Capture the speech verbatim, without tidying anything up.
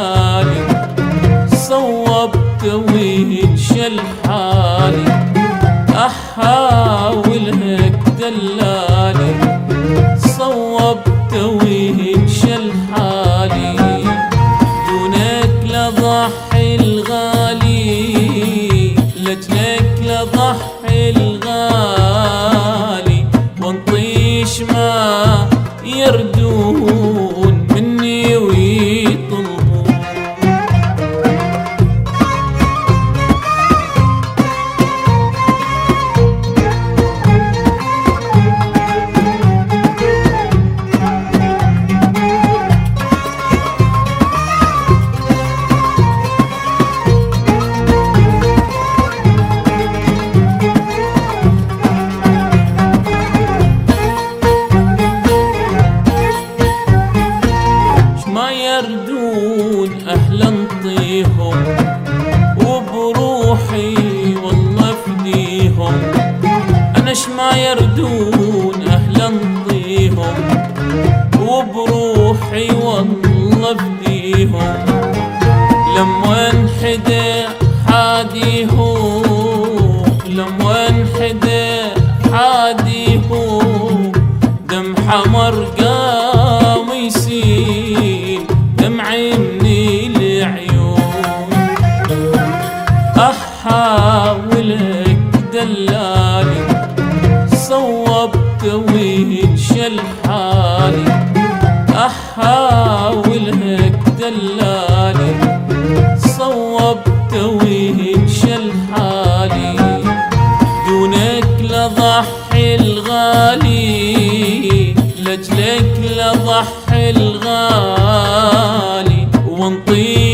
دلالي صوبت وانشل حالي احاولك دلالي صوبت وانشل حالي دونك لضحي الغالي لجلك لضحي الغالي وانطيش ما يردون مني ويطلبون يردون أهلا انطيهم وبروحي والله افديهم أنا شما يردون أهلا انطيهم وبروحي والله افديهم لما انحدى حاديهم لما انحدى حاديهم دم حمر قام يسيل دمعيني العيون احاولك دلالي صوبت وانشل حالي احاولك دلالي صوبت وانشل حالي دونك لضحي الغالي لجلك لضحي الغالي وانطيش